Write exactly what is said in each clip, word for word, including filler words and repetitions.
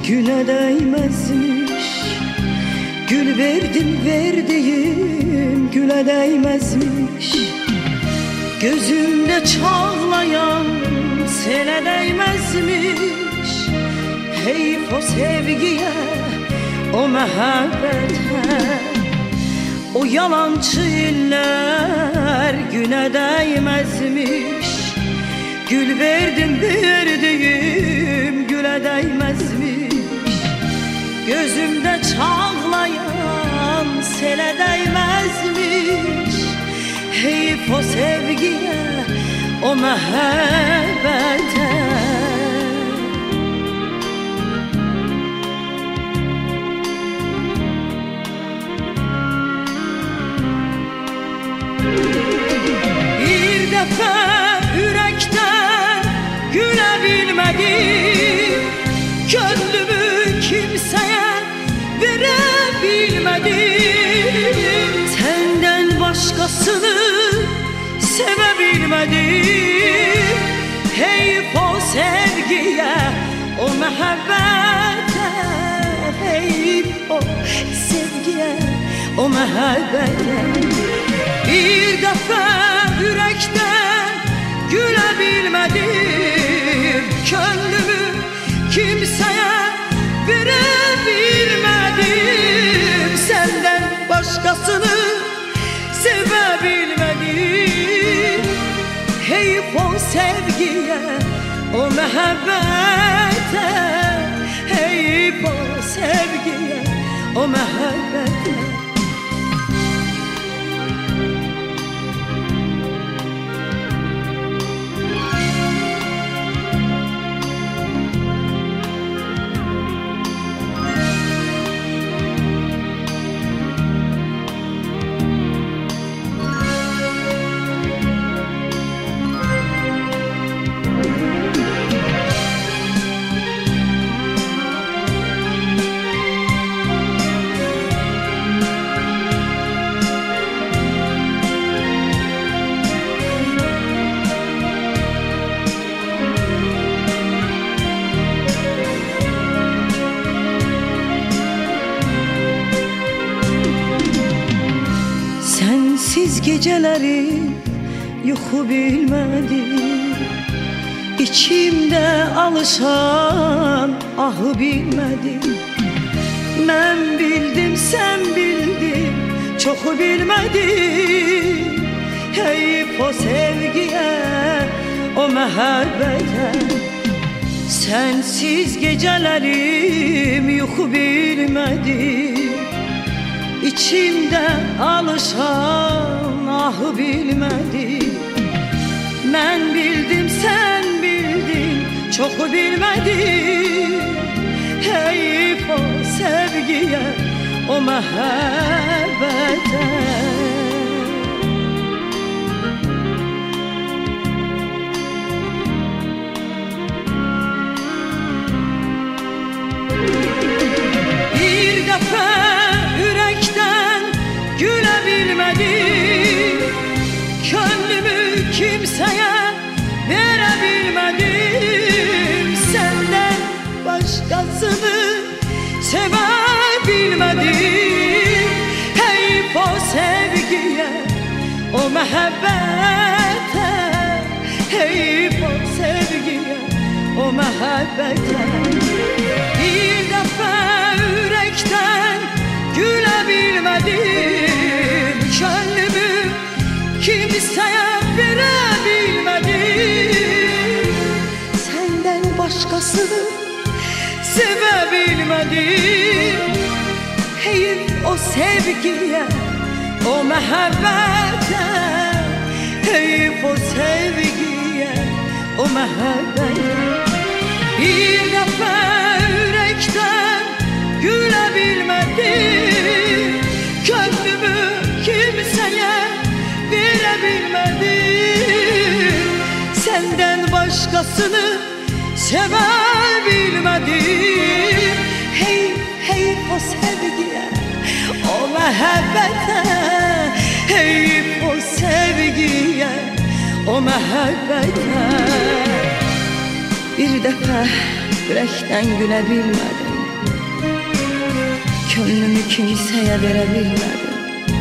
güne değmezmiş. Gül verdim verdiğim güle değmezmiş. Gözümde çağlayan sele değmezmiş. Heyf o sevgiye, o mehabbete, o yalancı iller güne değmezmiş. Gül verdim verdiğim güle değmezmiş. Gözümde çağlayan sele değmezmiş. Heyf o sevgiye, o mehabbete. Bir defa yürekten gülebilmedim. Gönlümü kimseye verebilmedim. Senden başkasını sevebilmedim. Heyf o sevgiye, o mehabbete. Heyf o sevgiye, o mehabbete. Bir defa yürekten gülebilmedim. Gönlümü kimseye verebilmedim. Senden başkasını sevebilmedim. Heyf o sevgiye, o mehabbete. Heyf o sevgiye, o mehabbete. Sensiz geceleri yuhu bilmedim. İçimde alışan ahı bilmedim. Ben bildim sen bildin, çoku bilmedim. Heyf o sevgiye, o mehabbete. Sensiz gecelerim yuhu bilmedim. İçimde alışan ahı bilmedim. Ben bildim sen bildin, çoku bilmedim. Heyf o sevgiye, o mehabbete. Bir defa yürekten gülebilmedim. Gönlümü kimseye verebilmedim. Senden başkasını sevebilmedim. Heyf o sevgiye, o mehabbete. Heyf o sevgiye, o mehabbete. Bir defa yürekten gülebilmedim. Gönlümü kimseye verebilmedim. Senden başkasını sevebilmedim. Heyf o sevgiye, o mehabbete. Heyf o sevgiye, o mehabbete. Bir defa yürekten gülebilmedim. Gönlümü kimseye verebilmedim. Senden başkasını sevebilmedim. Hey, hey o sevgiye, o mehabbete. Hey o sevgiye, o mehabbete. Bir defa yürekten gülebilmedim. Könlümü kimseye verebilmedim,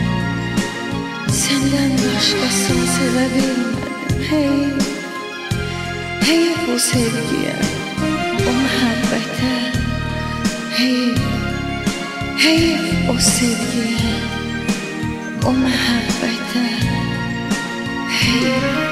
senden başkasını sevebilmedim. Hey, hey bu sevgiye, o muhabbete. Hey, hey o sevgiye, o muhabbete. Hey.